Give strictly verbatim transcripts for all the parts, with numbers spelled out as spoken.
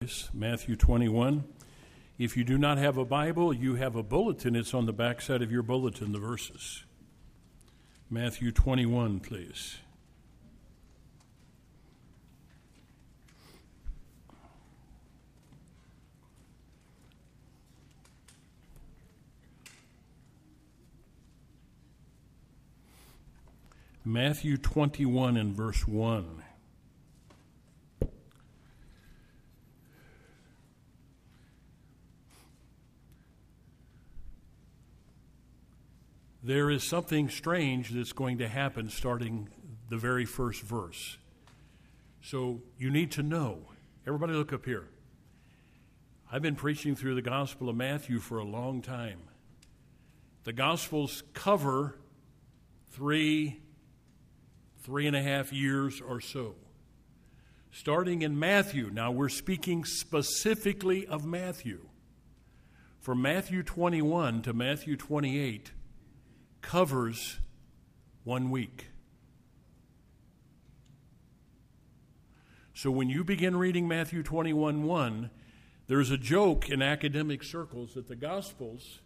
please. Matthew twenty-one. If you do not have a Bible, you have a bulletin. It's on the back side of your bulletin, the verses. Matthew twenty-one, please. Matthew twenty-one and verse one. There is something strange that's going to happen starting the very first verse. So you need to know. Everybody look up here. I've been preaching through the Gospel of Matthew for a long time. The Gospels cover three, three and a half years or so. Starting in Matthew, now we're speaking specifically of Matthew. From Matthew twenty-one to Matthew twenty-eight, covers one week. So when you begin reading Matthew twenty-one one, there's a joke in academic circles that the Gospels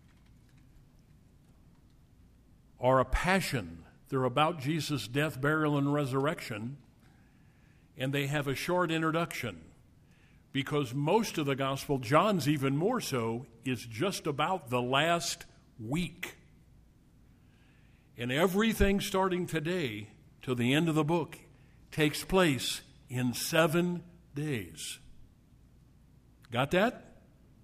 are a passion. They're about Jesus' death, burial, and resurrection, and they have a short introduction because most of the Gospel, John's even more so, is just about the last week. And everything starting today to the end of the book takes place in seven days. Got that?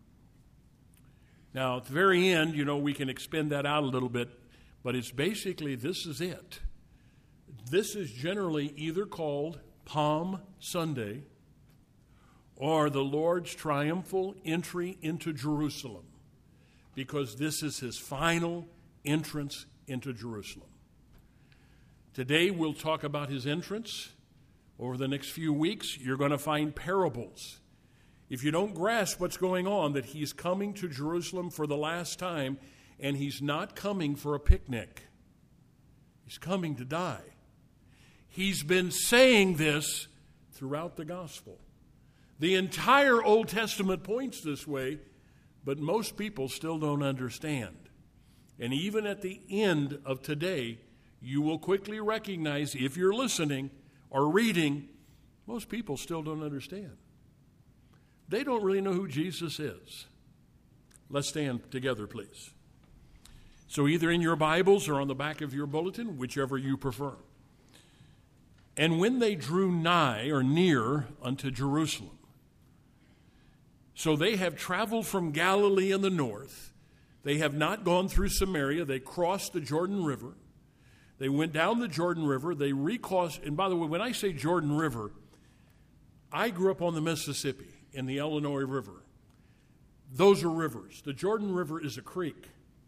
Now, at the very end, you know, we can expand that out a little bit, but it's basically, this is it. This is generally either called Palm Sunday or the Lord's triumphal entry into Jerusalem, because this is his final entrance into Jerusalem. Today we'll talk about his entrance. Over the next few weeks, you're going to find parables. If you don't grasp what's going on, that he's coming to Jerusalem for the last time, and he's not coming for a picnic. He's coming to die. He's been saying this throughout the gospel. The entire Old Testament points this way, but most people still don't understand. And even at the end of today, you will quickly recognize, if you're listening or reading, most people still don't understand. They don't really know who Jesus is. Let's stand together, please. So either in your Bibles or on the back of your bulletin, whichever you prefer. And when they drew nigh or near unto Jerusalem. So they have traveled from Galilee in the north. They have not gone through Samaria. They crossed the Jordan River. They went down the Jordan River. They recrossed. And by the way, when I say Jordan River, I grew up on the Mississippi in the Illinois River. Those are rivers. The Jordan River is a creek,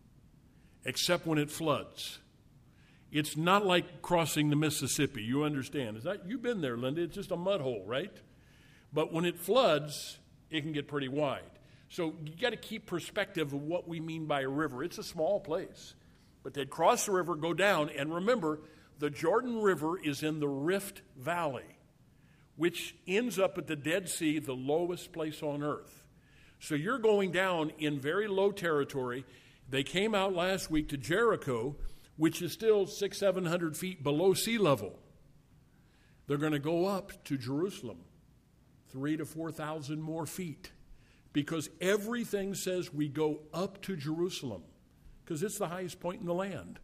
except when it floods. It's not like crossing the Mississippi. You understand? Is that, you've been there, Linda. It's just a mud hole, right? But when it floods, it can get pretty wide. So you got to keep perspective of what we mean by a river. It's a small place. But they'd cross the river, go down, and remember, the Jordan River is in the Rift Valley, which ends up at the Dead Sea, the lowest place on earth. So you're going down in very low territory. They came out last week to Jericho, which is still six, seven hundred feet below sea level. They're going to go up to Jerusalem, three to four thousand more feet. Because everything says we go up to Jerusalem, because it's the highest point in the land,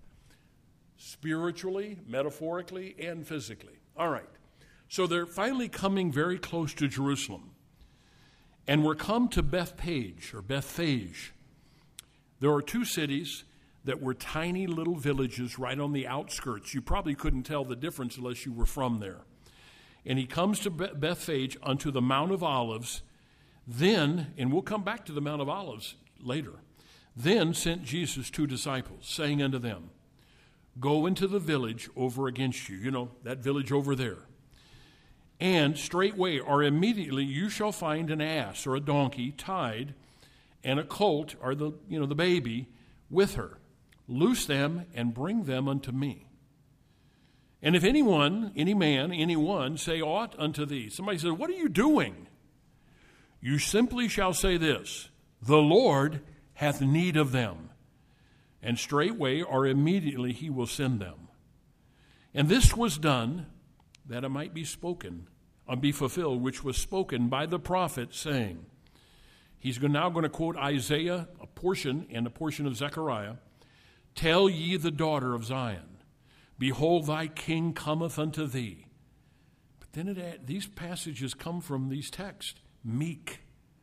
spiritually, metaphorically, and physically. All right, so they're finally coming very close to Jerusalem, and we're come to Bethphage, or Bethphage. There are two cities that were tiny little villages right on the outskirts. You probably couldn't tell the difference unless you were from there. And he comes to Bethphage unto the Mount of Olives. Then, and we'll come back to the Mount of Olives later, then sent Jesus two disciples, saying unto them, Go into the village over against you, you know, that village over there. And straightway or immediately you shall find an ass or a donkey tied, and a colt, or the, you know, the baby, with her. Loose them and bring them unto me. And if anyone, any man, anyone, say aught unto thee. Somebody says, what are you doing? You simply shall say this, the Lord hath need of them, and straightway or immediately he will send them. And this was done that it might be spoken, and be fulfilled, which was spoken by the prophet, saying, he's now going to quote Isaiah, a portion, and a portion of Zechariah. Tell ye the daughter of Zion, behold, thy king cometh unto thee. But then it, these passages come from these texts, meek.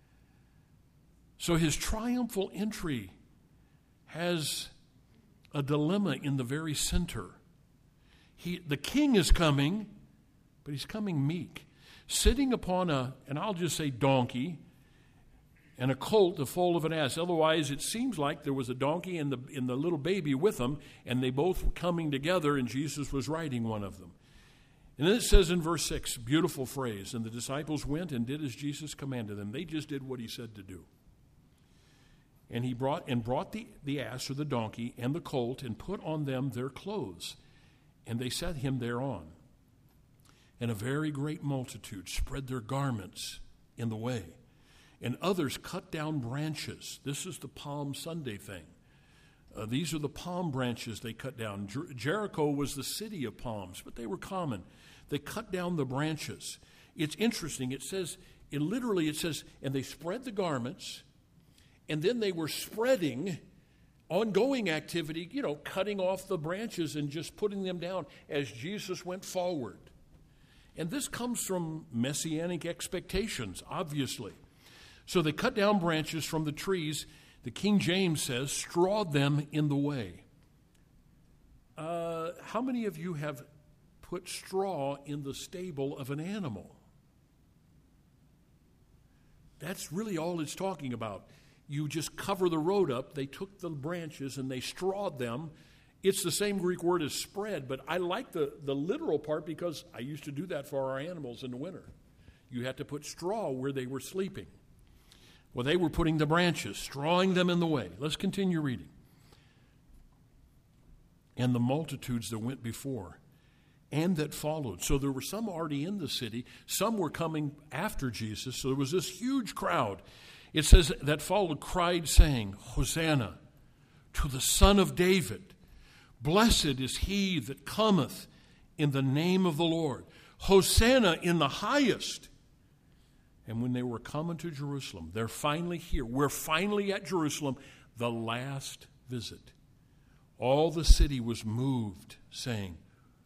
So his triumphal entry has a dilemma in the very center. He, the king is coming, but he's coming meek, sitting upon a, and I'll just say donkey, and a colt, the foal of an ass. Otherwise, it seems like there was a donkey and the, and the little baby with them, and they both were coming together, and Jesus was riding one of them. And then it says in verse six, beautiful phrase, and the disciples went and did as Jesus commanded them. They just did what he said to do. And he brought and brought the, the ass or the donkey and the colt and put on them their clothes, and they set him thereon. And a very great multitude spread their garments in the way. And others cut down branches. This is the Palm Sunday thing. Uh, these are the palm branches they cut down. Jer- Jericho was the city of palms, but they were common. They cut down the branches. It's interesting. It says, it literally it says, and they spread the garments, and then they were spreading ongoing activity, you know, cutting off the branches and just putting them down as Jesus went forward. And this comes from messianic expectations, obviously. So they cut down branches from the trees. The King James says, strawed them in the way. Uh, how many of you have put straw in the stable of an animal? That's really all it's talking about. You just cover the road up. They took the branches and they strawed them. It's the same Greek word as spread, but I like the, the literal part because I used to do that for our animals in the winter. You had to put straw where they were sleeping. Well, they were putting the branches, strawing them in the way. Let's continue reading. And the multitudes that went before and that followed. So there were some already in the city. Some were coming after Jesus. So there was this huge crowd. It says that followed cried, saying, Hosanna to the Son of David. Blessed is he that cometh in the name of the Lord. Hosanna in the highest. And when they were coming to Jerusalem, they're finally here. We're finally at Jerusalem, the last visit. All the city was moved, saying,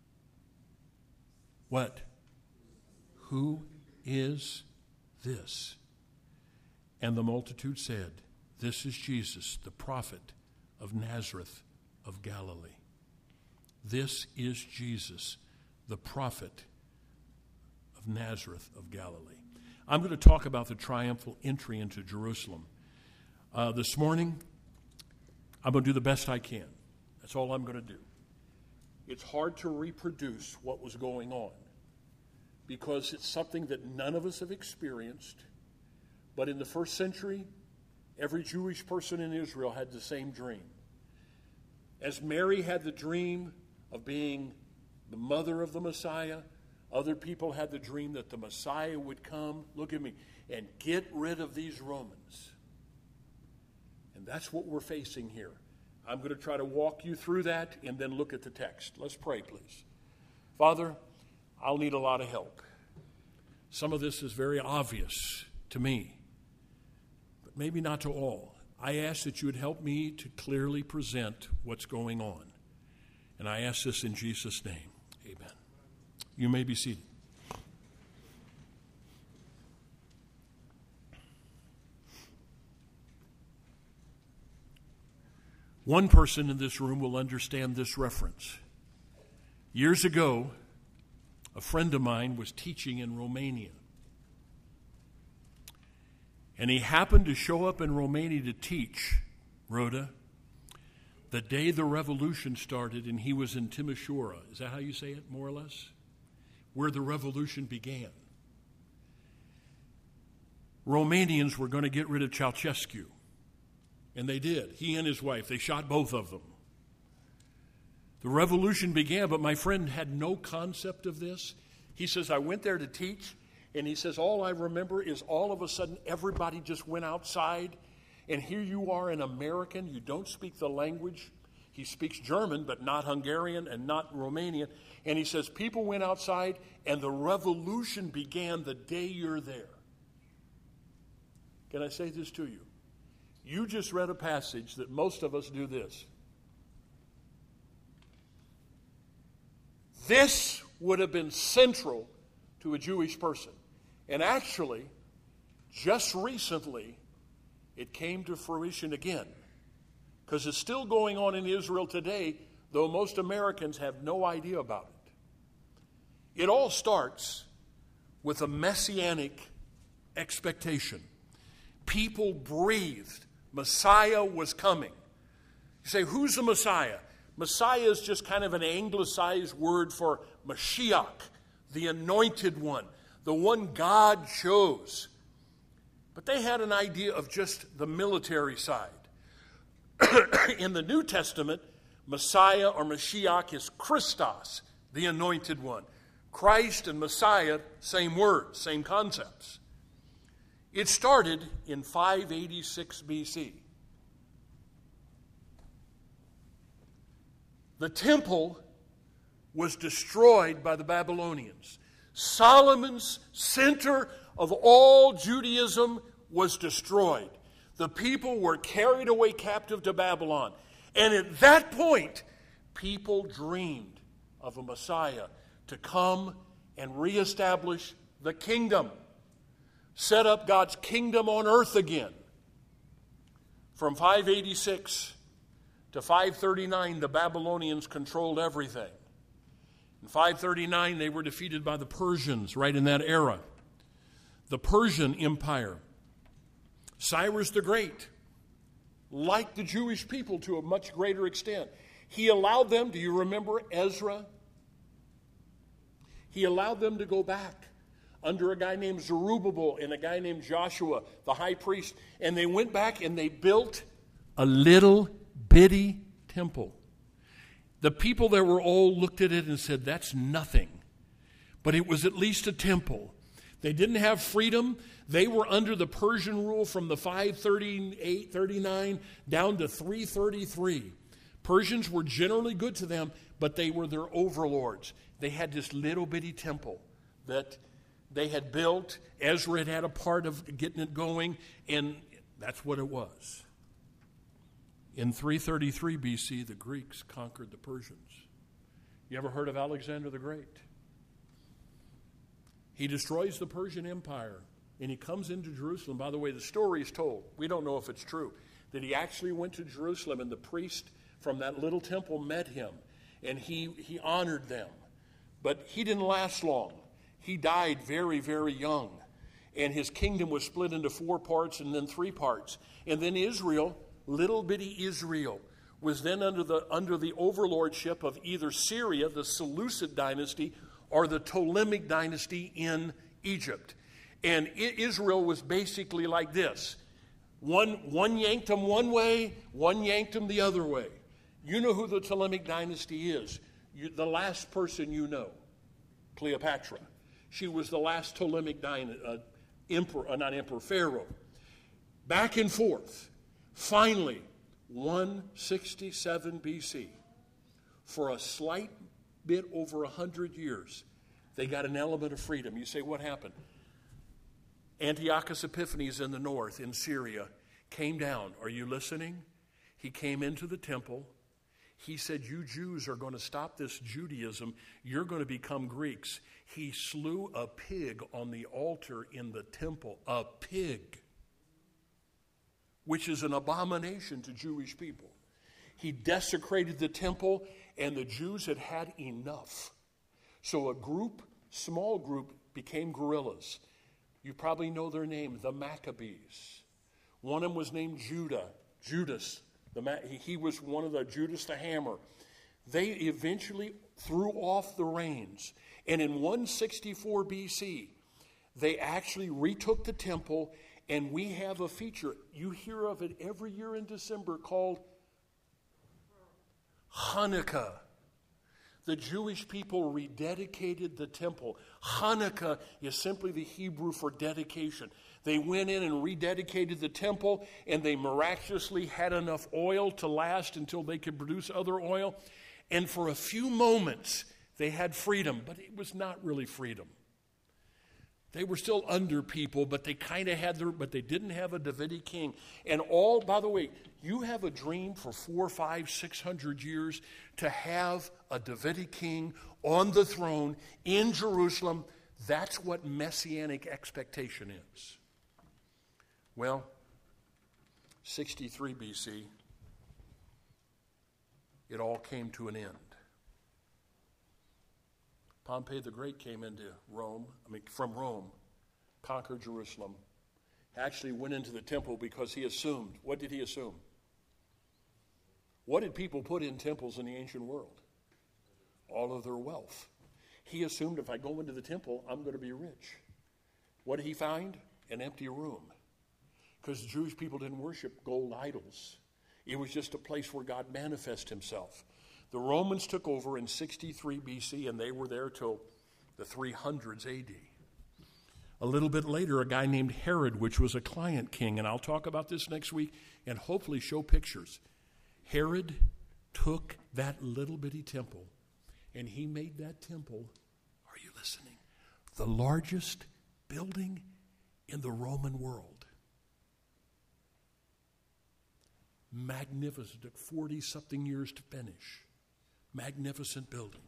what? Who is this? And the multitude said, this is Jesus, the prophet of Nazareth of Galilee. This is Jesus, the prophet of Nazareth of Galilee. I'm going to talk about the triumphal entry into Jerusalem. Uh, this morning, I'm going to do the best I can. That's all I'm going to do. It's hard to reproduce what was going on because it's something that none of us have experienced. But in the first century, every Jewish person in Israel had the same dream. As Mary had the dream of being the mother of the Messiah, other people had the dream that the Messiah would come, look at me, and get rid of these Romans. And that's what we're facing here. I'm going to try to walk you through that and then look at the text. Let's pray, please. Father, I'll need a lot of help. Some of this is very obvious to me, but maybe not to all. I ask that you would help me to clearly present what's going on. And I ask this in Jesus' name. Amen. You may be seated. One person in this room will understand this reference. Years ago, a friend of mine was teaching in Romania. And he happened to show up in Romania to teach, Rhoda, the day the revolution started, and he was in Timișoara. Is that how you say it, more or less? Where the revolution began. Romanians were going to get rid of Ceausescu. And they did. He and his wife, they shot both of them. The revolution began, but my friend had no concept of this. He says, I went there to teach, And he says, all I remember is all of a sudden everybody just went outside, and here you are, an American, you don't speak the language. He speaks German, but not Hungarian and not Romanian. And he says, people went outside, and the revolution began the day you're there. Can I say this to you? You just read a passage that most of us do this. This would have been central to a Jewish person. And actually, just recently, it came to fruition again. Because it's still going on in Israel today, though most Americans have no idea about it. It all starts with a messianic expectation. People breathed. Messiah was coming. You say, who's the Messiah? Messiah is just kind of an anglicized word for Mashiach, the anointed one, the one God chose. But they had an idea of just the military side. In the New Testament, Messiah or Mashiach is Christos, the anointed one. Christ and Messiah, same words, same concepts. It started in five eighty-six B C. The temple was destroyed by the Babylonians. Solomon's center of all Judaism was destroyed. The people were carried away captive to Babylon. And at that point, people dreamed of a Messiah to come and reestablish the kingdom, set up God's kingdom on earth again. From five eighty-six to five thirty-nine, the Babylonians controlled everything. In five thirty-nine, they were defeated by the Persians, right in that era. The Persian Empire. Cyrus the Great liked the Jewish people to a much greater extent. He allowed them, do you remember Ezra? He allowed them to go back under a guy named Zerubbabel and a guy named Joshua, the high priest. And they went back and they built a little bitty temple. The people that were old looked at it and said, that's nothing. But it was at least a temple. They didn't have freedom. They were under the Persian rule from the five thirty-eight, thirty-nine down to three thirty-three. Persians were generally good to them, but they were their overlords. They had this little bitty temple that they had built. Ezra had had a part of getting it going, and that's what it was. In three thirty-three B C, the Greeks conquered the Persians. You ever heard of Alexander the Great? He destroys the Persian Empire, and he comes into Jerusalem. By the way, the story is told. We don't know if it's true. That he actually went to Jerusalem, and the priest from that little temple met him, and he, he honored them. But he didn't last long. He died very, very young, and his kingdom was split into four parts and then three parts. And then Israel, little bitty Israel, was then under the, under the overlordship of either Syria, the Seleucid dynasty, or the Ptolemaic dynasty in Egypt. And Israel was basically like this. One, one yanked them one way, one yanked them the other way. You know who the Ptolemaic dynasty is. You, the last person you know, Cleopatra. She was the last Ptolemaic dynasty, uh, emperor, uh, not emperor, pharaoh. Back and forth. Finally, one sixty-seven B C, for a slight bit over one hundred years, they got an element of freedom. You say, what happened? Antiochus Epiphanes in the north, in Syria, came down. Are you listening? He came into the temple. He said, you Jews are going to stop this Judaism. You're going to become Greeks. He slew a pig on the altar in the temple. A pig. Which is an abomination to Jewish people. He desecrated the temple, and the Jews had had enough. So a group, small group, became guerrillas. You probably know their name, the Maccabees. One of them was named Judah, Judas. The Ma- he was one of the Judas the Hammer. They eventually threw off the reins. And in one sixty-four B C, they actually retook the temple, and we have a feature. You hear of it every year in December called Hanukkah. the Jewish people rededicated the temple. Hanukkah is simply the Hebrew for dedication. They went in and rededicated the temple, and they miraculously had enough oil to last until they could produce other oil. And for a few moments, they had freedom, but it was not really freedom. They were still under people, but they kind of had their, but they didn't have a Davidic king. And all, by the way, you have a dream for four, five, six hundred years to have a Davidic king on the throne in Jerusalem. That's what messianic expectation is. Well, sixty-three B C, it all came to an end. Pompey the Great came into Rome, I mean, from Rome, conquered Jerusalem, actually went into the temple because he assumed. What did he assume? What did people put in temples in the ancient world? All of their wealth. He assumed if I go into the temple, I'm going to be rich. What did he find? An empty room. Because the Jewish people didn't worship gold idols. It was just a place where God manifested himself. The Romans took over in sixty-three B C, and they were there till the three hundreds A D. A little bit later, a guy named Herod, which was a client king, and I'll talk about this next week and hopefully show pictures. Herod took that little bitty temple, and he made that temple, are you listening, the largest building in the Roman world. Magnificent. It took forty-something years to finish. Magnificent building.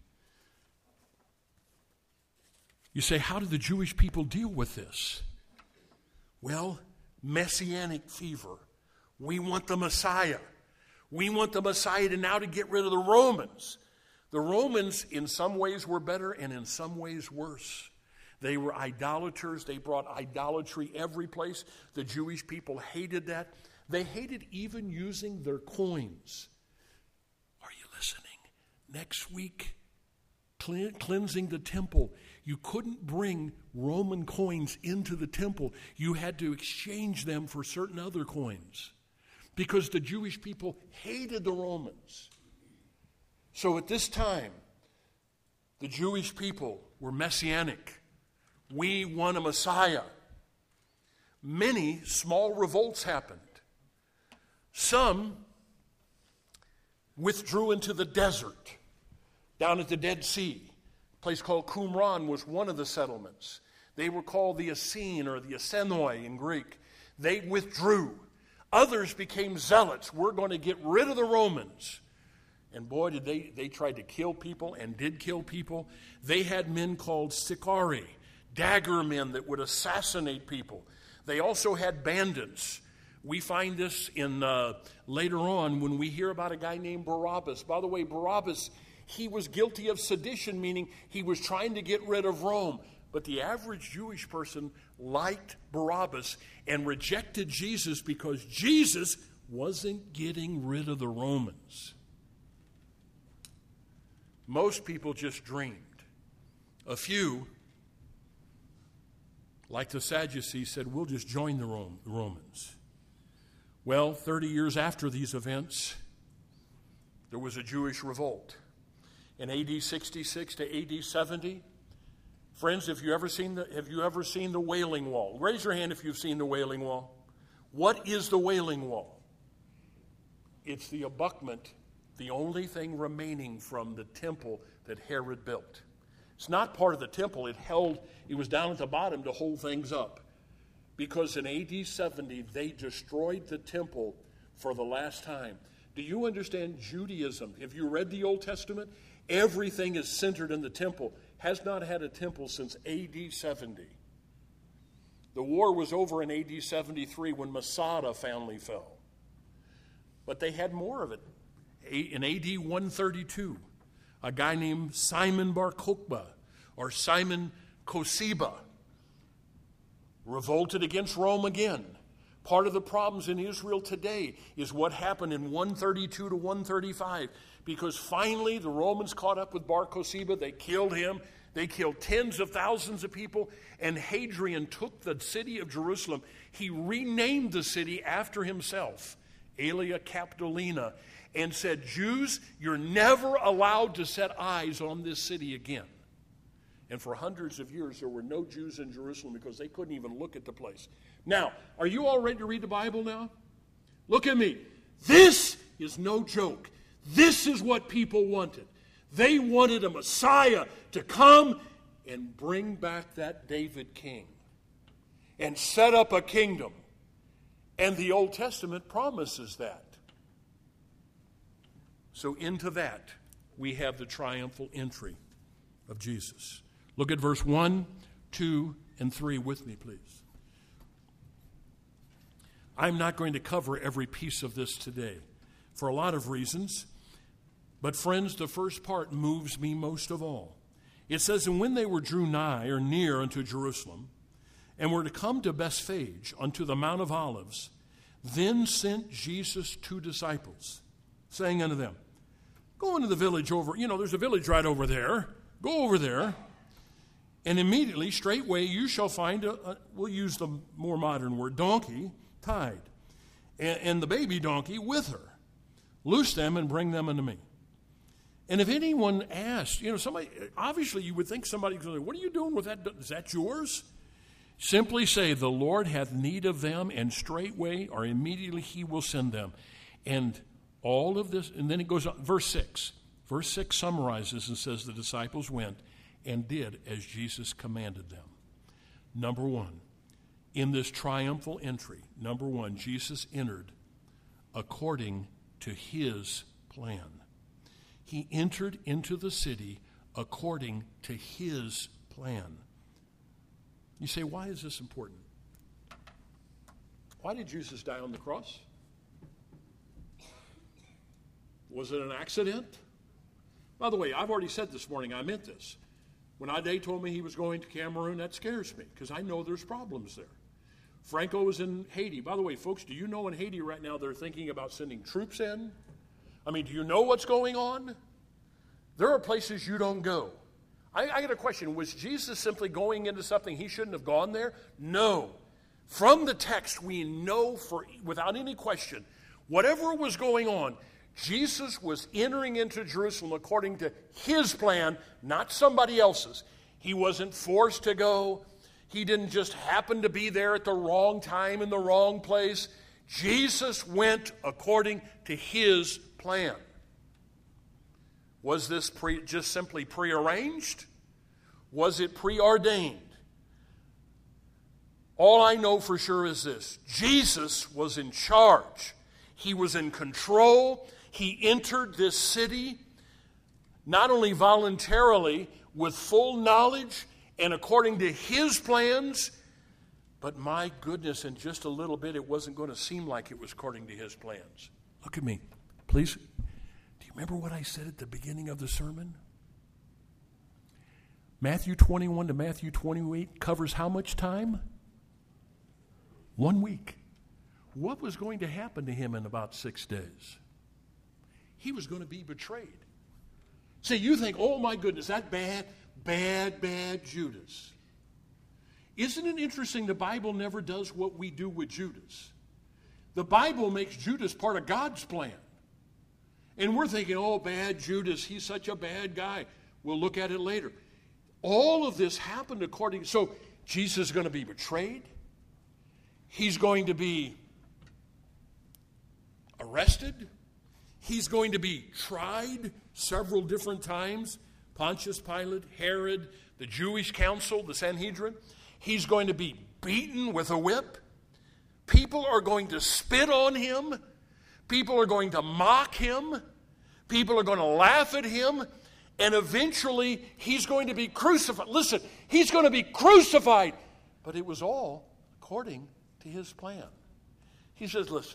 You say, how did the Jewish people deal with this? Well, messianic fever. We want the Messiah. We want the Messiah to now to get rid of the Romans. The Romans in some ways were better and in some ways worse. They were idolaters. They brought idolatry every place. The Jewish people hated that. They hated even using their coins. Are you listening? Next week, cleansing the temple. You couldn't bring Roman coins into the temple. You had to exchange them for certain other coins because the Jewish people hated the Romans. So at this time, the Jewish people were messianic. We want a Messiah. Many small revolts happened. Some withdrew into the desert, down at the Dead Sea. A place called Qumran was one of the settlements. They were called the Essene or the Essenoi in Greek. They withdrew. Others became zealots. We're going to get rid of the Romans. And boy, did they, they tried to kill people and did kill people. They had men called Sicarii, dagger men that would assassinate people. They also had bandits. We find this in uh, later on when we hear about a guy named Barabbas. By the way, Barabbas, he was guilty of sedition, meaning he was trying to get rid of Rome. But the average Jewish person liked Barabbas and rejected Jesus because Jesus wasn't getting rid of the Romans. Most people just dreamed. A few, like the Sadducees, said, we'll just join the Rome, the Romans. Well, thirty years after these events, there was a Jewish revolt. In A D sixty-six to A D seventy, friends, have you ever seen the, have you ever seen the Wailing Wall? Raise your hand if you've seen the Wailing Wall. What is the Wailing Wall? It's the abutment, the only thing remaining from the temple that Herod built. It's not part of the temple. It held, it was down at the bottom to hold things up. Because in A D seventy, they destroyed the temple for the last time. Do you understand Judaism? Have you read the Old Testament? Everything is centered in the temple. Has not had a temple since A D seventy. The war was over in A D seventy-three when Masada finally fell. But they had more of it. In A D one thirty-two, a guy named Simon Bar Kokhba or Simon Kosiba revolted against Rome again. Part of the problems in Israel today is what happened in one thirty-two to one thirty-five, because finally the Romans caught up with Bar Kokhba. They killed him. They killed tens of thousands of people, and Hadrian took the city of Jerusalem. He renamed the city after himself, Aelia Capitolina, and said, Jews, you're never allowed to set eyes on this city again. And for hundreds of years, there were no Jews in Jerusalem because they couldn't even look at the place. Now, are you all ready to read the Bible now? Look at me. This is no joke. This is what people wanted. They wanted a Messiah to come and bring back that David king and set up a kingdom. And the Old Testament promises that. So into that, we have the triumphal entry of Jesus. Look at verse one, two, and three with me, please. I'm not going to cover every piece of this today for a lot of reasons. But friends, the first part moves me most of all. It says, and when they were drew nigh or near unto Jerusalem, and were to come to Bethphage unto the Mount of Olives, then sent Jesus two disciples, saying unto them, go into the village over, you know, there's a village right over there. Go over there, and immediately, straightway, you shall find, a, a we'll use the more modern word, donkey, tied, and, and the baby donkey with her. Loose them and bring them unto me. And if anyone asks, you know, somebody, obviously you would think somebody's going to say, what are you doing with that? Is that yours? Simply say, the Lord hath need of them, and straightway or immediately he will send them. And all of this, and then it goes on, verse six. Verse six summarizes and says the disciples went and did as Jesus commanded them. Number one, in this triumphal entry, number one, Jesus entered according to his plan. He entered into the city according to his plan. You say, why is this important? Why did Jesus die on the cross? Was it an accident? By the way, I've already said this morning, I meant this. When Ade told me he was going to Cameroon, that scares me because I know there's problems there. Franco was in Haiti. By the way, folks, do you know in Haiti right now they're thinking about sending troops in? I mean, do you know what's going on? There are places you don't go. I, I got a question. Was Jesus simply going into something he shouldn't have gone there? No. From the text, we know for without any question, whatever was going on, Jesus was entering into Jerusalem according to his plan, not somebody else's. He wasn't forced to go. He didn't just happen to be there at the wrong time in the wrong place. Jesus went according to his plan. Was this pre, just simply prearranged? Was it preordained? All I know for sure is this. Jesus was in charge. He was in control. He entered this city not only voluntarily, with full knowledge and according to his plans, but my goodness, in just a little bit, it wasn't going to seem like it was according to his plans. Look at me, please. Do you remember what I said at the beginning of the sermon? Matthew twenty-one to Matthew twenty-eight covers how much time? One week. What was going to happen to him in about six days? He was going to be betrayed. See, you think, oh my goodness, that bad, bad, bad Judas. Isn't it interesting the Bible never does what we do with Judas? The Bible makes Judas part of God's plan. And we're thinking, oh, bad Judas, he's such a bad guy. We'll look at it later. All of this happened according, so Jesus is going to be betrayed. He's going to be arrested. He's going to be tried several different times. Pontius Pilate, Herod, the Jewish council, the Sanhedrin. He's going to be beaten with a whip. People are going to spit on him. People are going to mock him. People are going to laugh at him. And eventually, he's going to be crucified. Listen, he's going to be crucified. But it was all according to his plan. He says, listen,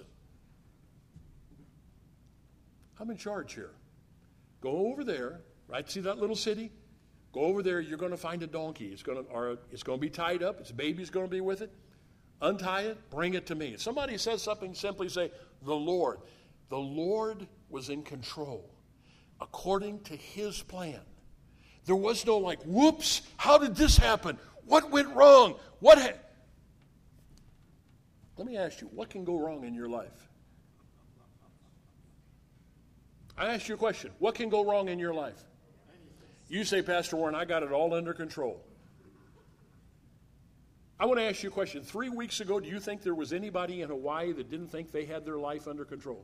I'm in charge here. Go over there, right? See that little city? Go over there. You're going to find a donkey. It's going to, or it's going to be tied up. Its baby's going to be with it. Untie it. Bring it to me. If somebody says something, simply say, the Lord. The Lord was in control according to his plan. There was no like, whoops, how did this happen? What went wrong? What ha-? Let me ask you, what can go wrong in your life? I ask you a question. What can go wrong in your life? You say, Pastor Warren, I got it all under control. I want to ask you a question. Three weeks ago, do you think there was anybody in Hawaii that didn't think they had their life under control?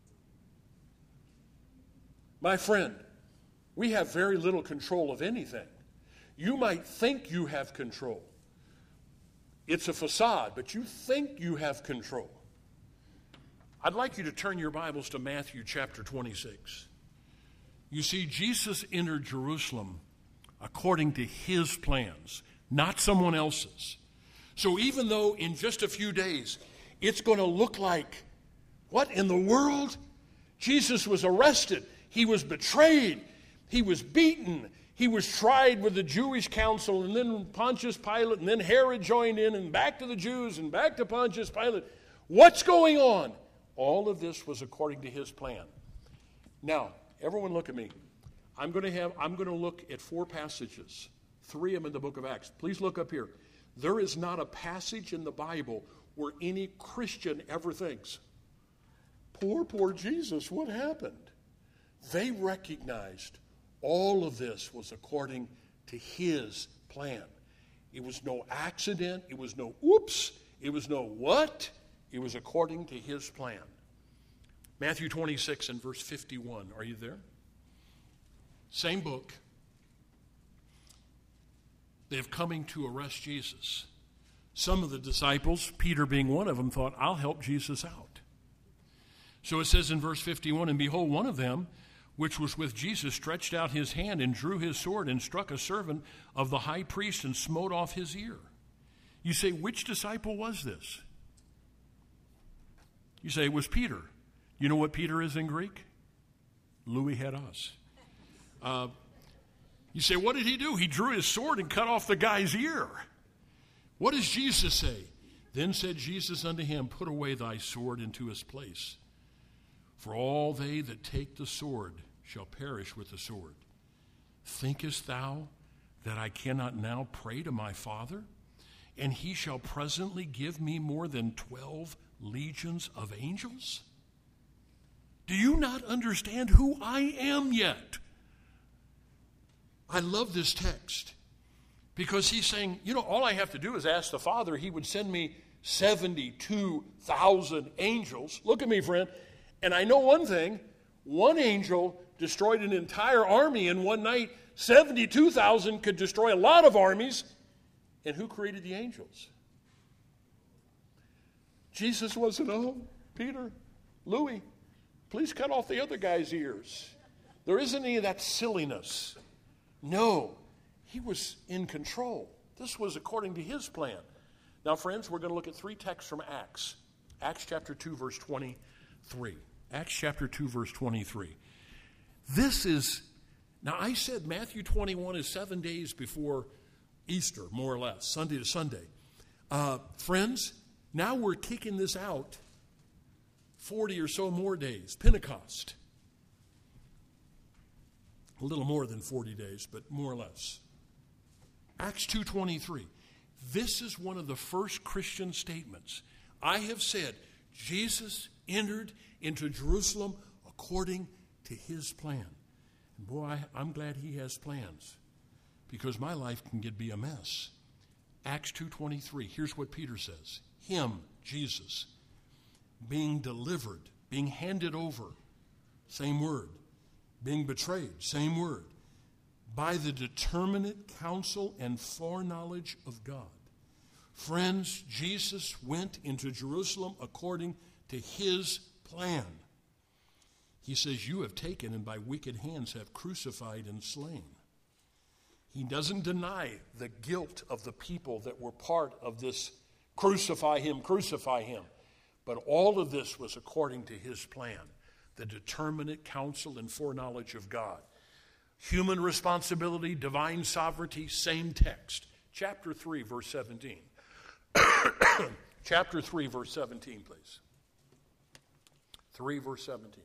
My friend, we have very little control of anything. You might think you have control. It's a facade, but you think you have control. I'd like you to turn your Bibles to Matthew chapter twenty-six. You see, Jesus entered Jerusalem according to his plans, not someone else's. So even though in just a few days it's going to look like, what in the world? Jesus was arrested. He was betrayed. He was beaten. He was tried with the Jewish council, and then Pontius Pilate, and then Herod joined in, and back to the Jews, and back to Pontius Pilate. What's going on? All of this was according to his plan. Now, everyone look at me. I'm going to have, I'm going to look at four passages, three of them in the book of Acts. Please look up here. There is not a passage in the Bible where any Christian ever thinks, poor, poor Jesus, what happened? They recognized all of this was according to his plan. It was no accident. It was no oops. It was no what. It was according to his plan. Matthew twenty-six and verse fifty-one. Are you there? Same book. They're coming to arrest Jesus. Some of the disciples, Peter being one of them, thought, I'll help Jesus out. So it says in verse fifty-one, and behold, one of them, which was with Jesus, stretched out his hand and drew his sword and struck a servant of the high priest and smote off his ear. You say, which disciple was this? You say, it was Peter. You know what Peter is in Greek? Louis had us. Uh, you say, what did he do? He drew his sword and cut off the guy's ear. What does Jesus say? Then said Jesus unto him, put away thy sword into his place. For all they that take the sword shall perish with the sword. Thinkest thou that I cannot now pray to my Father, and he shall presently give me more than twelve legions of angels? Do you not understand who I am yet? I love this text because he's saying, you know, all I have to do is ask the Father. He would send me seventy-two thousand angels. Look at me, friend. And I know one thing. One angel destroyed an entire army in one night. seventy-two thousand could destroy a lot of armies. And who created the angels? Jesus wasn't, oh, Peter, Louis, please cut off the other guy's ears. There isn't any of that silliness. No, he was in control. This was according to his plan. Now, friends, we're going to look at three texts from Acts. Acts chapter two, verse twenty-three. Acts chapter two, verse twenty-three. This is, now I said Matthew twenty-one is seven days before Easter, more or less, Sunday to Sunday. Uh, friends, now we're kicking this out forty or so more days, Pentecost. A little more than forty days, but more or less. Acts two twenty-three. This is one of the first Christian statements. I have said, Jesus entered into Jerusalem according to his plan. And boy, I, I'm glad he has plans, because my life can get be a mess. Acts two twenty-three, here's what Peter says. Him, Jesus, being delivered, being handed over, same word. Being betrayed, same word. By the determinate counsel and foreknowledge of God. Friends, Jesus went into Jerusalem according to his plan. He says, you have taken and by wicked hands have crucified and slain. He doesn't deny the guilt of the people that were part of this crucify him, crucify him. But all of this was according to his plan, the determinate counsel and foreknowledge of God. Human responsibility, divine sovereignty, same text. Chapter three, verse seventeen. Chapter three, verse seventeen, please. three, verse seventeen.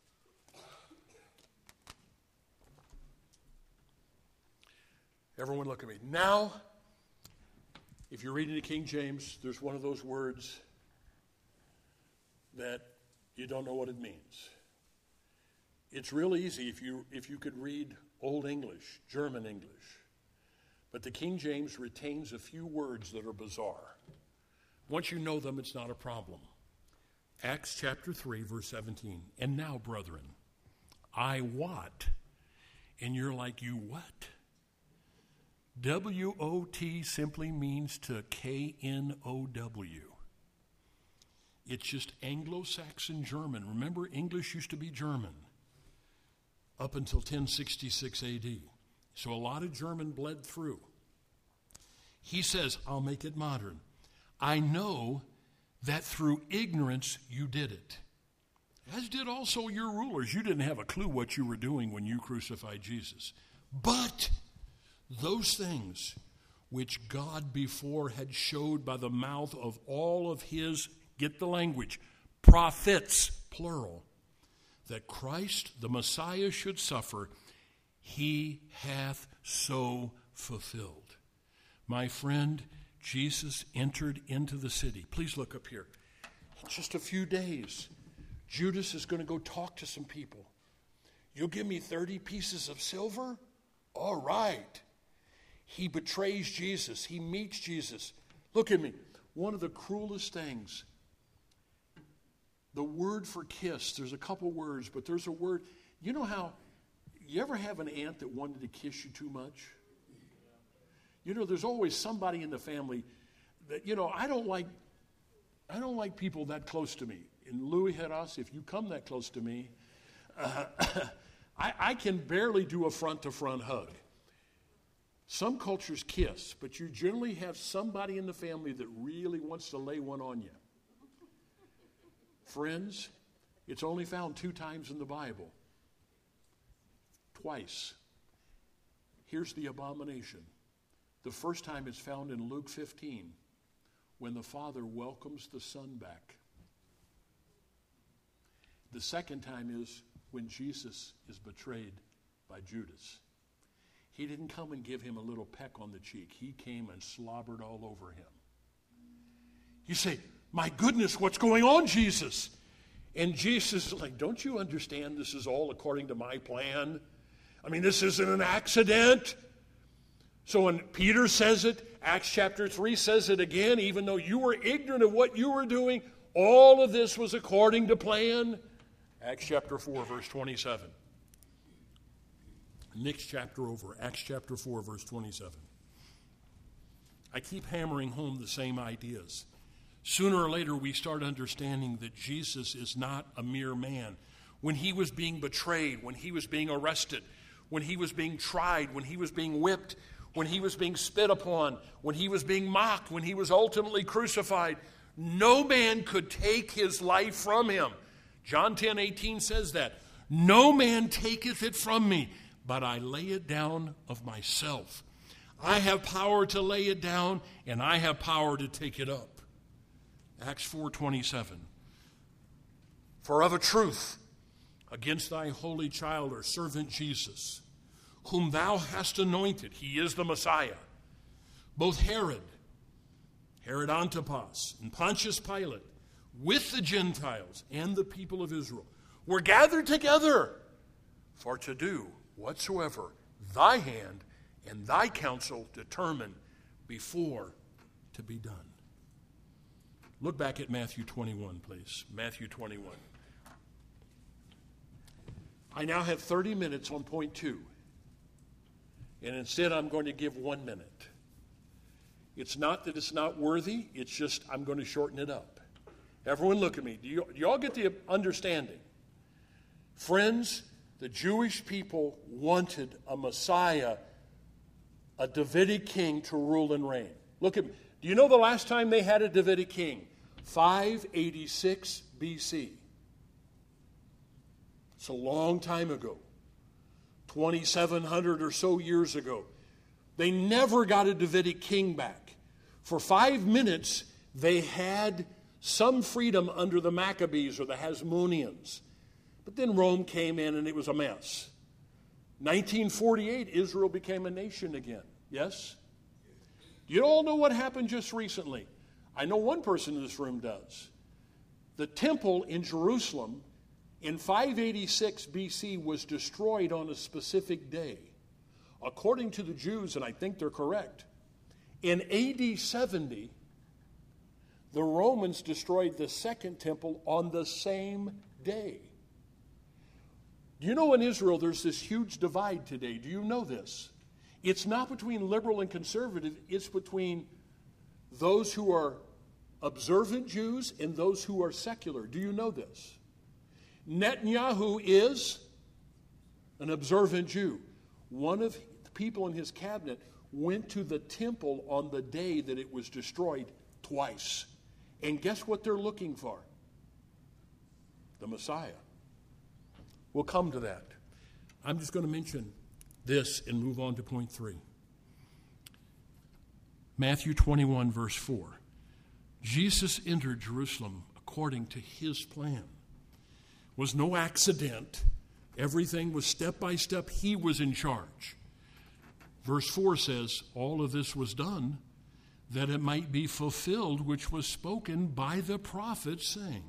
Everyone look at me. Now, if you're reading the King James, there's one of those words that you don't know what it means. It's real easy if you if you could read Old English, German English. But the King James retains a few words that are bizarre. Once you know them, it's not a problem. Acts chapter three, verse seventeen. And now, brethren, I wot. And you're like, you what? W O T simply means to K N O W. It's just Anglo-Saxon German. Remember, English used to be German up until ten sixty-six A D. So a lot of German bled through. He says, I'll make it modern. I know that through ignorance you did it, as did also your rulers. You didn't have a clue what you were doing when you crucified Jesus. But those things which God before had showed by the mouth of all of his, get the language, prophets, plural, that Christ, the Messiah, should suffer, he hath so fulfilled. My friend, Jesus entered into the city. Please look up here. In just a few days, Judas is going to go talk to some people. You'll give me thirty pieces of silver? All right. He betrays Jesus. He meets Jesus. Look at me. One of the cruelest things, the word for kiss, there's a couple words, but there's a word. You know how, you ever have an aunt that wanted to kiss you too much? You know, there's always somebody in the family that, you know, I don't like, I don't like people that close to me. In Louis Heras, if you come that close to me, uh, I, I can barely do a front-to-front hug. Some cultures kiss, but you generally have somebody in the family that really wants to lay one on you. Friends, it's only found two times in the Bible. Twice. Here's the abomination. The first time it's found in Luke fifteen, when the Father welcomes the Son back. The second time is when Jesus is betrayed by Judas. He didn't come and give him a little peck on the cheek. He came and slobbered all over him. You say, my goodness, what's going on, Jesus? And Jesus is like, don't you understand this is all according to my plan? I mean, this isn't an accident. So when Peter says it, Acts chapter three says it again, even though you were ignorant of what you were doing, all of this was according to plan. Acts chapter four, verse twenty-seven. Next chapter over, Acts chapter four, verse twenty-seven. I keep hammering home the same ideas. Sooner or later, we start understanding that Jesus is not a mere man. When he was being betrayed, when he was being arrested, when he was being tried, when he was being whipped, when he was being spit upon, when he was being mocked, when he was ultimately crucified, no man could take his life from him. John ten eighteen says that. No man taketh it from me, but I lay it down of myself. I have power to lay it down, and I have power to take it up. Acts four twenty-seven. For of a truth, against thy holy child or servant Jesus, whom thou hast anointed, he is the Messiah, both Herod, Herod Antipas, and Pontius Pilate, with the Gentiles and the people of Israel, were gathered together for to do whatsoever thy hand and thy counsel determine before to be done. Look back at Matthew twenty-one, please. Matthew twenty-one. I now have thirty minutes on point two. And instead, I'm going to give one minute. It's not that it's not worthy. It's just I'm going to shorten it up. Everyone look at me. Do you, do you all get the understanding? Friends, the Jewish people wanted a Messiah, a Davidic king to rule and reign. Look at me. Do you know the last time they had a Davidic king? five eighty-six B C. It's a long time ago. twenty-seven hundred or so years ago. They never got a Davidic king back. For five minutes, they had some freedom under the Maccabees or the Hasmoneans. But then Rome came in and it was a mess. nineteen forty-eight, Israel became a nation again. Yes? You all know what happened just recently. I know one person in this room does. The temple in Jerusalem in five eighty-six B C was destroyed on a specific day. According to the Jews, and I think they're correct, in A D seventy, the Romans destroyed the second temple on the same day. Do you know in Israel there's this huge divide today? Do you know this? It's not between liberal and conservative, it's between those who are observant Jews and those who are secular. Do you know this? Netanyahu is an observant Jew. One of the people in his cabinet went to the temple on the day that it was destroyed twice. And guess what they're looking for? The Messiah. We'll come to that. I'm just going to mention this and move on to point three. Matthew twenty-one, verse four. Jesus entered Jerusalem according to his plan. It was no accident. Everything was step by step. He was in charge. Verse four says, all of this was done that it might be fulfilled which was spoken by the prophet, saying,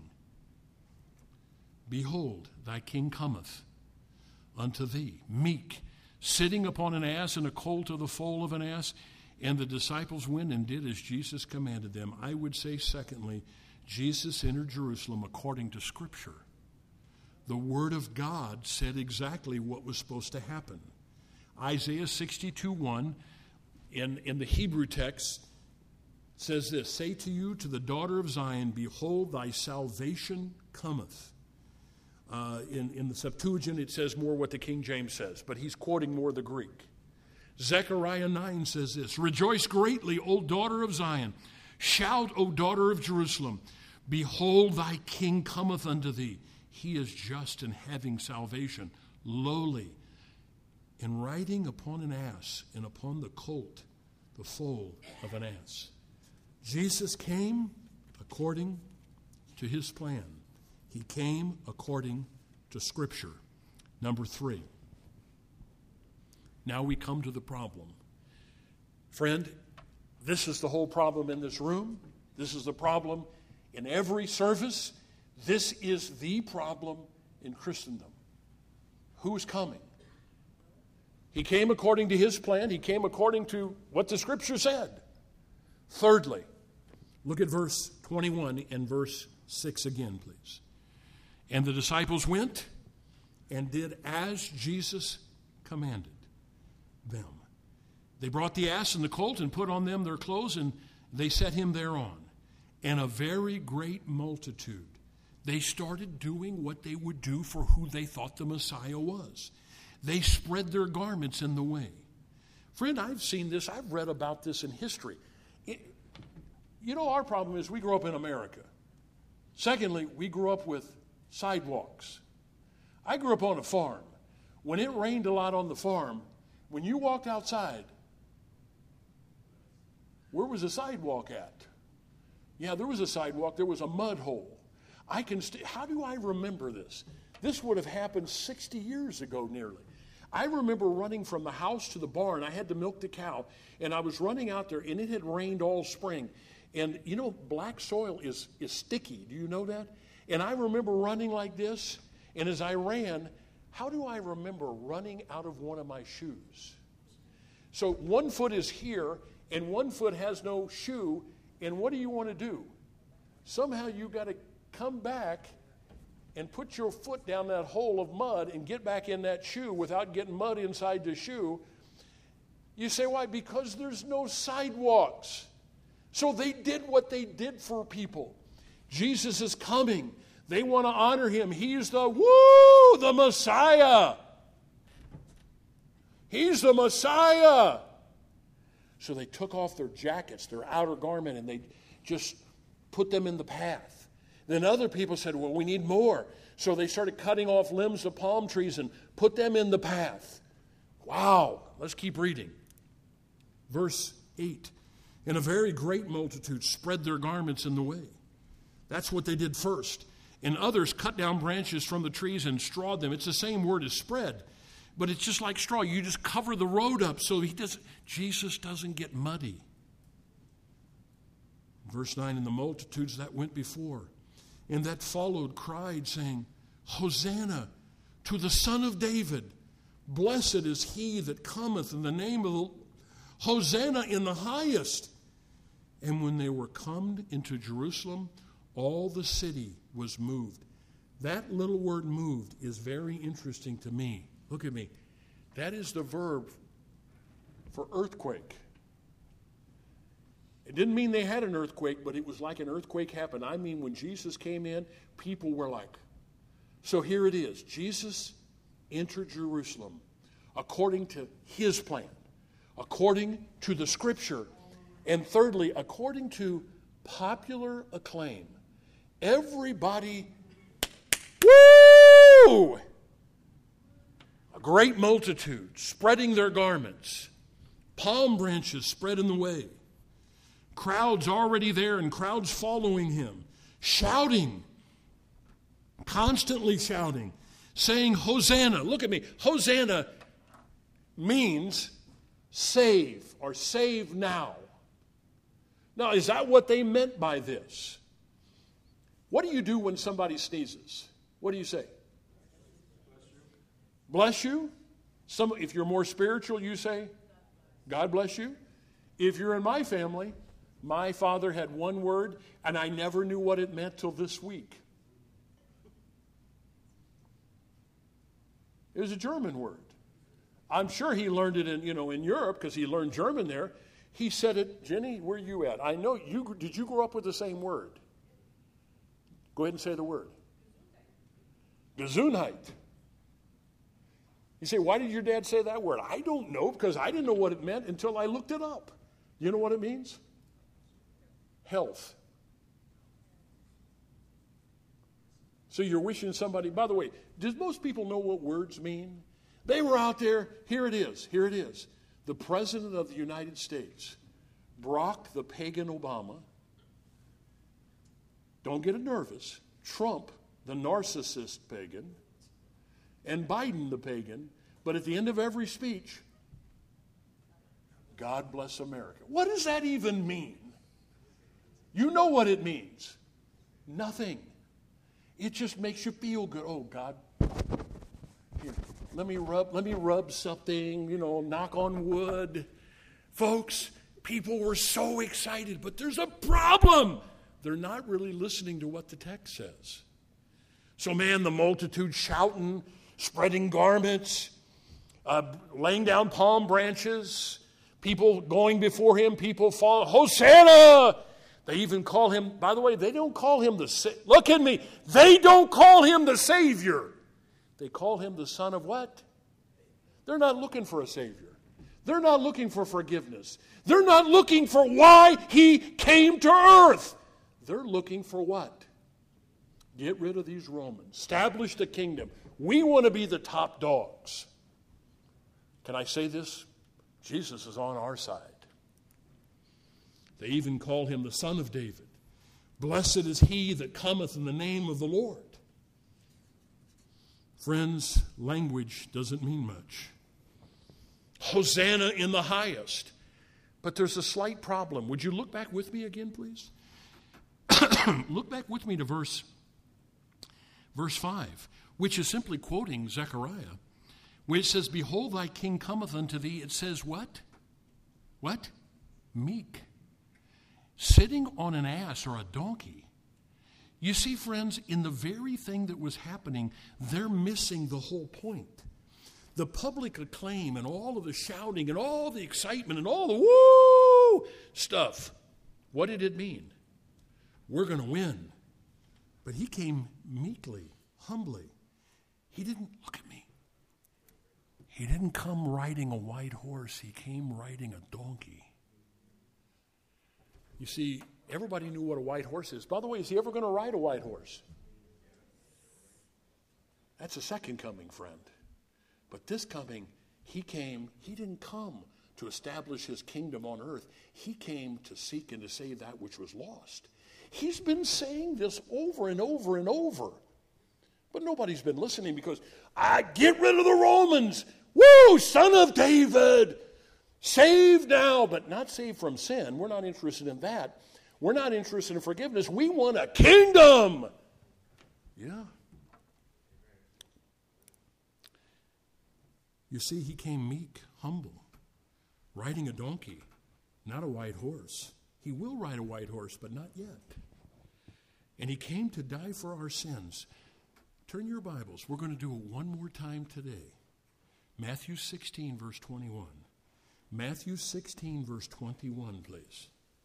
behold, thy king cometh unto thee, meek, sitting upon an ass, and a colt of the foal of an ass. And the disciples went and did as Jesus commanded them. I would say, secondly, Jesus entered Jerusalem according to Scripture. The Word of God said exactly what was supposed to happen. Isaiah sixty-two one, in, in the Hebrew text, says this, say to you, to the daughter of Zion, behold, thy salvation cometh. Uh, in, in the Septuagint, it says more what the King James says, but he's quoting more the Greek. Zechariah nine says this, rejoice greatly, O daughter of Zion. Shout, O daughter of Jerusalem. Behold, thy king cometh unto thee. He is just and having salvation, lowly, and riding upon an ass, and upon the colt, the foal of an ass. Jesus came according to his plan. He came according to Scripture. Number three. Now we come to the problem. Friend, this is the whole problem in this room. This is the problem in every service. This is the problem in Christendom. Who's coming? He came according to his plan. He came according to what the Scripture said. Thirdly, look at verse twenty-one and verse six again, please. And the disciples went and did as Jesus commanded them. They brought the ass and the colt and put on them their clothes, and they set him thereon. And a very great multitude. They started doing what they would do for who they thought the Messiah was. They spread their garments in the way. Friend, I've seen this. I've read about this in history. It, you know, our problem is we grew up in America. Secondly, we grew up with sidewalks. I grew up on a farm. When it rained a lot on the farm, when you walked outside, where was the sidewalk at? Yeah, there was a sidewalk. There was a mud hole. I can. St- How do I remember this? This would have happened sixty years ago nearly. I remember running from the house to the barn. I had to milk the cow, and I was running out there, and it had rained all spring. And, you know, black soil is, is sticky. Do you know that? And I remember running like this, and as I ran, how do I remember running out of one of my shoes? So one foot is here, and one foot has no shoe, and what do you want to do? Somehow you got to come back and put your foot down that hole of mud and get back in that shoe without getting mud inside the shoe. You say, why? Because there's no sidewalks. So they did what they did for people. Jesus is coming. They want to honor him. He's the, woo, the Messiah. He's the Messiah. So they took off their jackets, their outer garment, and they just put them in the path. Then other people said, well, we need more. So they started cutting off limbs of palm trees and put them in the path. Wow. Let's keep reading. Verse eight. And a very great multitude spread their garments in the way. That's what they did first. And others cut down branches from the trees and strawed them. It's the same word as spread, but it's just like straw. You just cover the road up so he does, Jesus doesn't get muddy. Verse nine, and the multitudes that went before and that followed cried, saying, Hosanna to the Son of David. Blessed is he that cometh in the name of the Hosanna in the highest. And when they were come into Jerusalem, all the city was moved. That little word moved is very interesting to me. Look at me. That is the verb for earthquake. It didn't mean they had an earthquake, but it was like an earthquake happened. I mean, when Jesus came in, people were like, so here it is. Jesus entered Jerusalem according to his plan, according to the Scripture, and thirdly, according to popular acclaim. Everybody, woo! A great multitude spreading their garments, palm branches spread in the way, crowds already there and crowds following him, shouting, constantly shouting, saying, Hosanna. Look at me. Hosanna means save or save now. Now, is that what they meant by this? What do you do when somebody sneezes? What do you say? Bless you. Some, if you're more spiritual, you say, God bless you. If you're in my family, my father had one word, and I never knew what it meant till this week. It was a German word. I'm sure he learned it in, you know, in Europe because he learned German there. He said it, Jenny, where are you at? I know you, did you grow up with the same word? Go ahead and say the word. Gesundheit. You say, why did your dad say that word? I don't know, because I didn't know what it meant until I looked it up. You know what it means? Health. So you're wishing somebody, by the way, does most people know what words mean? They were out there, here it is, here it is. The President of the United States, Barack the pagan Obama, don't get nervous, Trump the narcissist pagan, and Biden the pagan, but at the end of every speech, God bless America. What does that even mean? You know what it means. Nothing. It just makes you feel good. Oh, God, here, let me rub, let me rub something, you know, knock on wood. Folks, people were so excited, but there's a problem. They're not really listening to what the text says. So, man, the multitude shouting, spreading garments, uh, laying down palm branches, people going before him, people fall, Hosanna! They even call him, by the way, they don't call him the, sa- look at me, they don't call him the Savior. They call him the Son of what? They're not looking for a Savior. They're not looking for forgiveness. They're not looking for why he came to earth. They're looking for what? Get rid of these Romans. Establish the kingdom. We want to be the top dogs. Can I say this? Jesus is on our side. They even call him the Son of David. Blessed is he that cometh in the name of the Lord. Friends, language doesn't mean much. Hosanna in the highest. But there's a slight problem. Would you look back with me again, please? Look back with me to verse, verse five, which is simply quoting Zechariah, where it says, Behold, thy king cometh unto thee. It says what? What? Meek. Sitting on an ass or a donkey. You see, friends, in the very thing that was happening, they're missing the whole point. The public acclaim and all of the shouting and all the excitement and all the woo stuff. What did it mean? We're going to win. But he came meekly, humbly. He didn't, look at me. He didn't come riding a white horse. He came riding a donkey. You see, everybody knew what a white horse is. By the way, is he ever going to ride a white horse? That's a second coming, friend. But this coming, he came, he didn't come to establish his kingdom on earth. He came to seek and to save that which was lost. He's been saying this over and over and over. But nobody's been listening because, I get rid of the Romans. Woo, Son of David. Saved now, but not saved from sin. We're not interested in that. We're not interested in forgiveness. We want a kingdom. Yeah. You see, he came meek, humble, riding a donkey, not a white horse. He will ride a white horse, but not yet. And he came to die for our sins. Turn your Bibles. We're going to do it one more time today. Matthew sixteen, verse twenty-one. Matthew sixteen, verse twenty-one, please.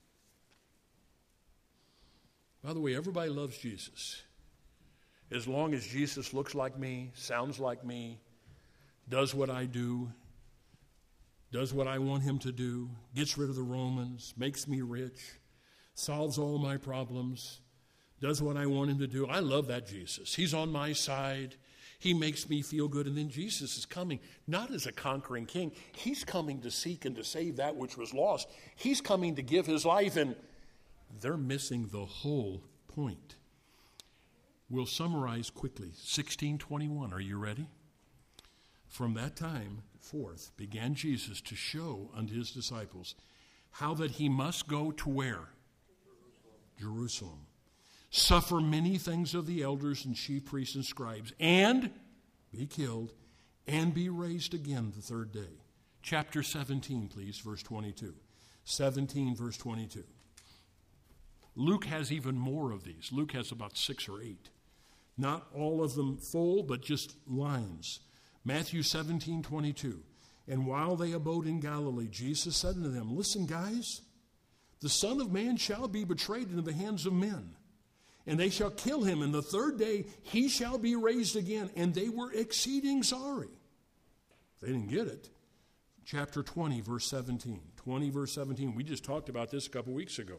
By the way, everybody loves Jesus. As long as Jesus looks like me, sounds like me, does what I do, does what I want him to do, gets rid of the Romans, makes me rich, solves all my problems, does what I want him to do. I love that Jesus. He's on my side. He makes me feel good. And then Jesus is coming, not as a conquering king. He's coming to seek and to save that which was lost. He's coming to give his life, and they're missing the whole point. We'll summarize quickly. sixteen twenty-one, are you ready? From that time forth began Jesus to show unto his disciples how that he must go to where? Jerusalem. Jerusalem. Suffer many things of the elders and chief priests and scribes, and be killed, and be raised again the third day. Chapter seventeen, please, verse twenty-two. seventeen, verse twenty-two. Luke has even more of these. Luke has about six or eight. Not all of them full, but just lines. Matthew seventeen, twenty-two. And while they abode in Galilee, Jesus said unto them, listen, guys, the Son of Man shall be betrayed into the hands of men, and they shall kill him, and the third day he shall be raised again. And they were exceeding sorry. They didn't get it. Chapter twenty, verse seventeen. twenty, verse seventeen. We just talked about this a couple weeks ago.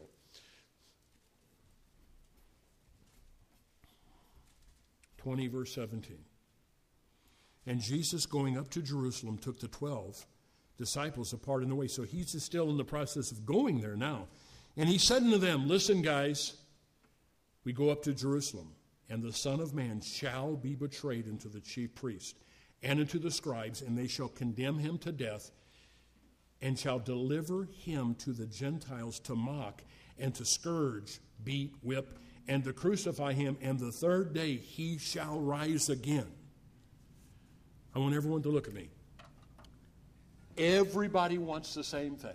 twenty, verse seventeen. And Jesus, going up to Jerusalem, took the twelve disciples apart in the way. So he's still in the process of going there now. And he said unto them, listen, guys, we go up to Jerusalem, and the Son of Man shall be betrayed into the chief priests and into the scribes, and they shall condemn him to death, and shall deliver him to the Gentiles to mock, and to scourge, beat, whip, and to crucify him, and the third day he shall rise again. I want everyone to look at me. Everybody wants the same thing.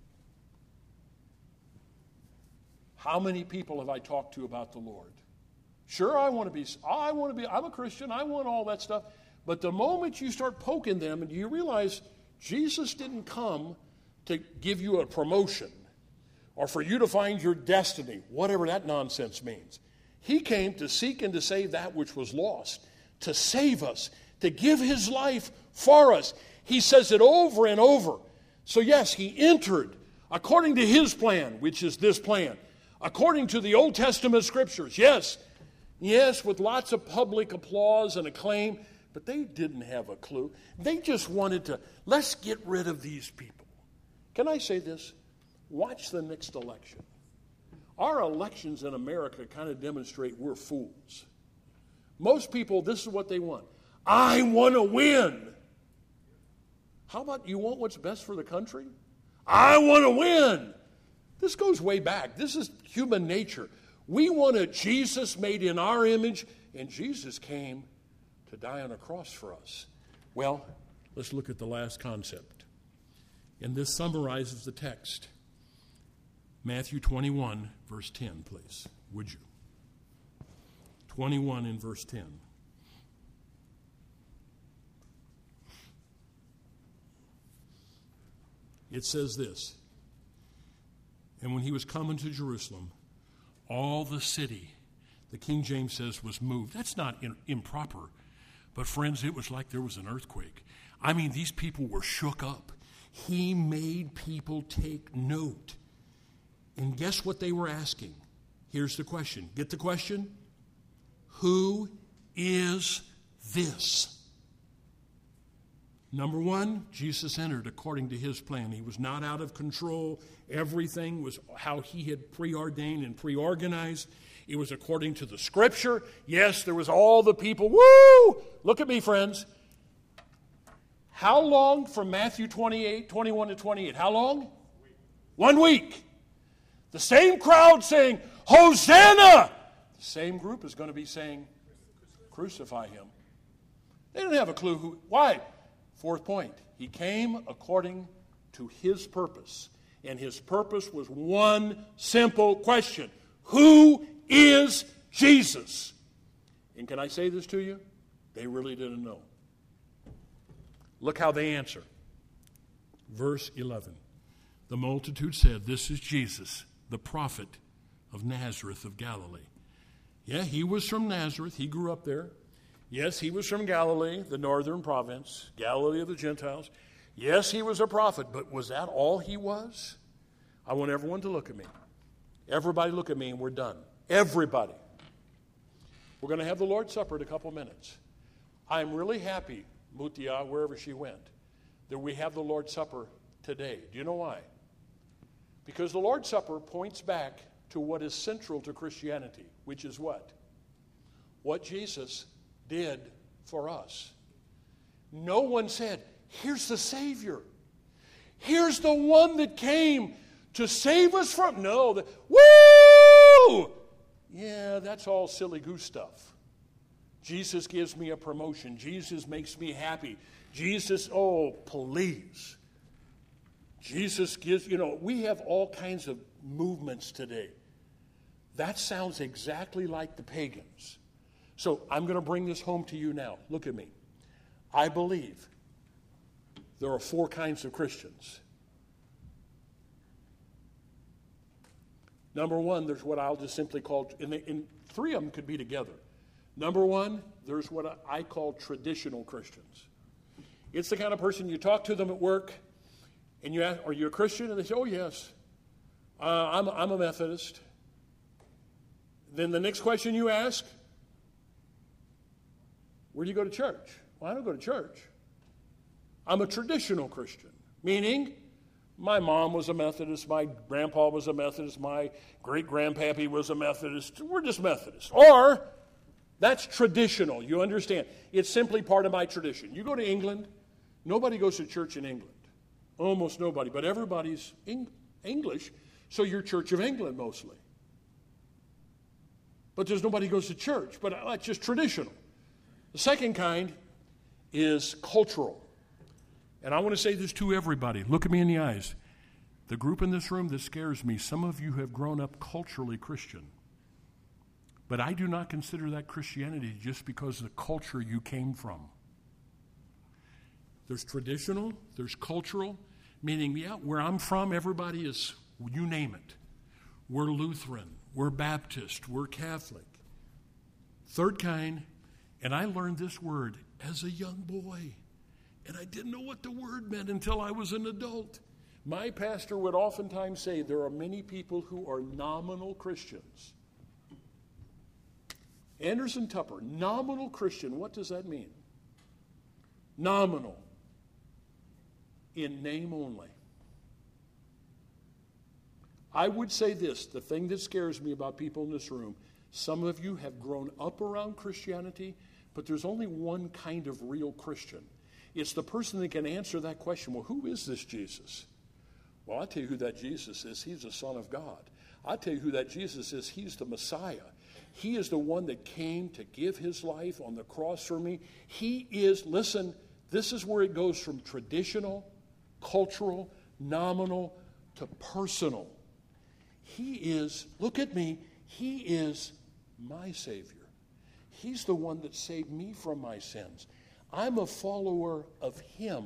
How many people have I talked to about the Lord? Sure, I want to be, I want to be, I'm a Christian, I want all that stuff. But the moment you start poking them, and you realize Jesus didn't come to give you a promotion or for you to find your destiny, whatever that nonsense means. He came to seek and to save that which was lost, to save us, to give his life for us. He says it over and over. So yes, he entered according to his plan, which is this plan. According to the Old Testament scriptures, yes, yes, with lots of public applause and acclaim, but they didn't have a clue. They just wanted to, let's get rid of these people. Can I say this? Watch the next election. Our elections in America kind of demonstrate we're fools. Most people, this is what they want. I want to win. How about you want what's best for the country? I want to win. This goes way back. This is human nature. We want a Jesus made in our image, and Jesus came to die on a cross for us. Well, let's look at the last concept. And this summarizes the text. Matthew twenty-one, verse ten, please. Would you? twenty-one in verse ten. It says this. And when he was coming to Jerusalem, all the city, the King James says, was moved. That's not in, improper. But friends, it was like there was an earthquake. I mean, these people were shook up. He made people take note. And guess what they were asking? Here's the question. Get the question? Who is this? Number one, Jesus entered according to his plan. He was not out of control. Everything was how he had preordained and preorganized. It was according to the scripture. Yes, there was all the people. Woo! Look at me, friends. How long from Matthew twenty-eight, twenty-one to twenty-eight? How long? One week. The same crowd saying, Hosanna! The same group is going to be saying, crucify him. They don't have a clue who. Why? Fourth point, he came according to his purpose. And his purpose was one simple question. Who is Jesus? And can I say this to you? They really didn't know. Look how they answer. Verse eleven. The multitude said, "This is Jesus, the prophet of Nazareth of Galilee." Yeah, he was from Nazareth. He grew up there. Yes, he was from Galilee, the northern province, Galilee of the Gentiles. Yes, he was a prophet, but was that all he was? I want everyone to look at me. Everybody look at me and we're done. Everybody. We're going to have the Lord's Supper in a couple minutes. I'm really happy, Mutia, wherever she went, that we have the Lord's Supper today. Do you know why? Because the Lord's Supper points back to what is central to Christianity, which is what? What Jesus did for us. No one said, here's the Savior. Here's the one that came to save us from. No, the, woo! Yeah, that's all silly goose stuff. Jesus gives me a promotion. Jesus makes me happy. Jesus, oh, please. Jesus gives, you know, we have all kinds of movements today. That sounds exactly like the pagans. So I'm going to bring this home to you now. Look at me. I believe there are four kinds of Christians. Number one, there's what I'll just simply call, and, they, and three of them could be together. Number one, there's what I call traditional Christians. It's the kind of person you talk to them at work, and you ask, are you a Christian? And they say, oh, yes. Uh, I'm, I'm a Methodist. Then the next question you ask, where do you go to church? Well, I don't go to church. I'm a traditional Christian, meaning my mom was a Methodist, my grandpa was a Methodist, my great-grandpappy was a Methodist. We're just Methodists. Or that's traditional. You understand? It's simply part of my tradition. You go to England, nobody goes to church in England. Almost nobody, but everybody's Eng- English, so you're Church of England mostly. But there's nobody who goes to church, but that's just traditional. The second kind is cultural. And I want to say this to everybody. Look at me in the eyes. The group in this room that scares me, some of you have grown up culturally Christian. But I do not consider that Christianity just because of the culture you came from. There's traditional, there's cultural, meaning, yeah, where I'm from, everybody is, you name it. We're Lutheran, we're Baptist, we're Catholic. Third kind, and I learned this word as a young boy, and I didn't know what the word meant until I was an adult. My pastor would oftentimes say there are many people who are nominal Christians. Anderson Tupper, nominal Christian, what does that mean? Nominal. In name only. I would say this, the thing that scares me about people in this room, some of you have grown up around Christianity, but there's only one kind of real Christian. It's the person that can answer that question, well, who is this Jesus? Well, I'll tell you who that Jesus is. He's the Son of God. I'll tell you who that Jesus is. He's the Messiah. He is the one that came to give his life on the cross for me. He is, listen, this is where it goes from traditional, cultural, nominal, to personal. He is, look at me, he is my Savior. He's the one that saved me from my sins. I'm a follower of him.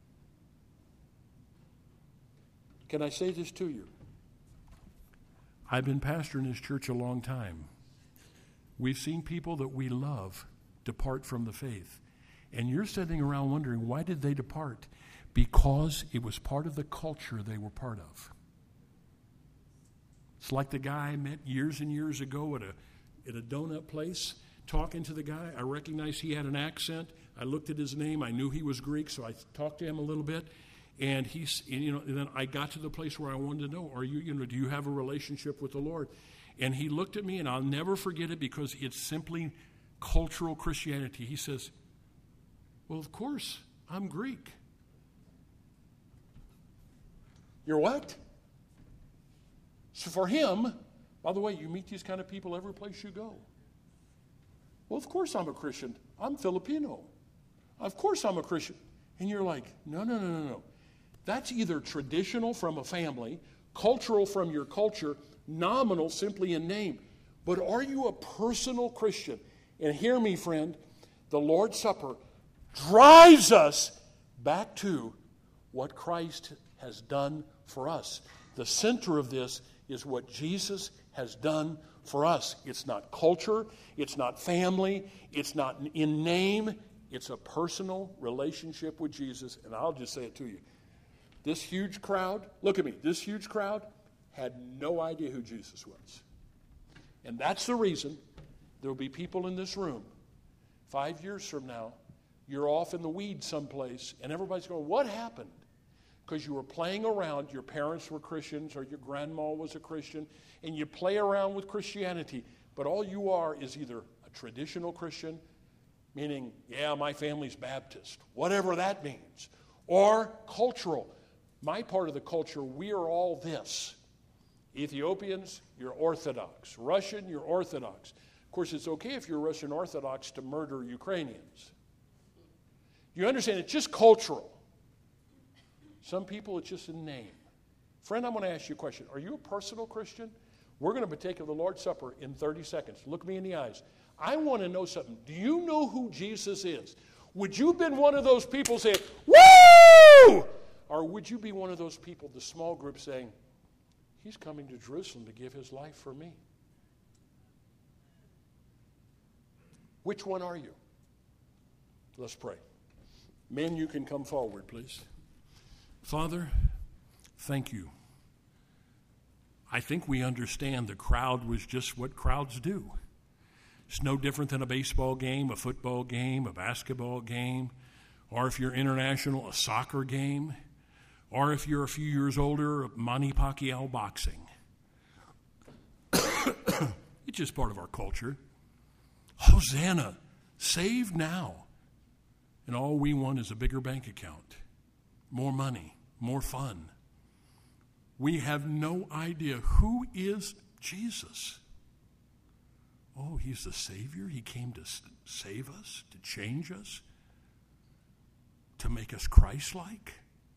Can I say this to you? I've been pastoring this church a long time. We've seen people that we love depart from the faith. And you're sitting around wondering, why did they depart? Because it was part of the culture they were part of. It's like the guy I met years and years ago at a, at a donut place, talking to the guy. I recognized he had an accent. I looked at his name. I knew he was Greek, so I talked to him a little bit. And he's, and, you know, and then I got to the place where I wanted to know, are you, you know, do you have a relationship with the Lord? And he looked at me, and I'll never forget it because it's simply cultural Christianity. He says, well, of course, I'm Greek. You're what? So for him, by the way, you meet these kind of people every place you go. Well, of course I'm a Christian. I'm Filipino. Of course I'm a Christian. And you're like, no, no, no, no, no. That's either traditional from a family, cultural from your culture, nominal simply in name. But are you a personal Christian? And hear me, friend, the Lord's Supper drives us back to what Christ has done for us. The center of this is what Jesus has done for us. It's not culture, it's not family, it's not in name, it's a personal relationship with Jesus. And I'll just say it to you. This huge crowd, look at me, this huge crowd had no idea who Jesus was. And that's the reason there will be people in this room five years from now, you're off in the weeds someplace, and everybody's going, what happened? Because you were playing around, your parents were Christians, or your grandma was a Christian, and you play around with Christianity, but all you are is either a traditional Christian, meaning, yeah, my family's Baptist, whatever that means, or cultural. My part of the culture, we are all this. Ethiopians, you're Orthodox. Russian, you're Orthodox. Of course, it's okay if you're Russian Orthodox to murder Ukrainians. You understand? It's just cultural. Some people, it's just a name. Friend, I'm going to ask you a question. Are you a personal Christian? We're going to partake of the Lord's Supper in thirty seconds. Look me in the eyes. I want to know something. Do you know who Jesus is? Would you have been one of those people saying, woo! Or would you be one of those people, the small group, saying, he's coming to Jerusalem to give his life for me? Which one are you? Let's pray. Men, you can come forward, please. Father, thank you. I think we understand the crowd was just what crowds do. It's no different than a baseball game, a football game, a basketball game, or if you're international, a soccer game, or if you're a few years older, Manny Pacquiao boxing. It's just part of our culture. Hosanna, save now. And all we want is a bigger bank account, more money, more fun. We have no idea who is Jesus. Oh, he's the Savior. He came to save us, to change us, to make us Christ-like.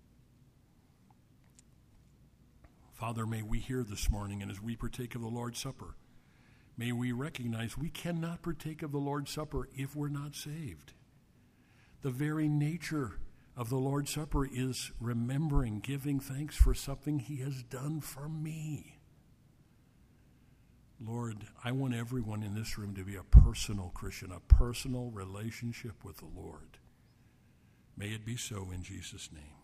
Father, may we hear this morning, and as we partake of the Lord's Supper, may we recognize we cannot partake of the Lord's Supper if we're not saved. The very nature of the Lord's Supper is remembering, giving thanks for something he has done for me. Lord, I want everyone in this room to be a personal Christian, a personal relationship with the Lord. May it be so in Jesus' name.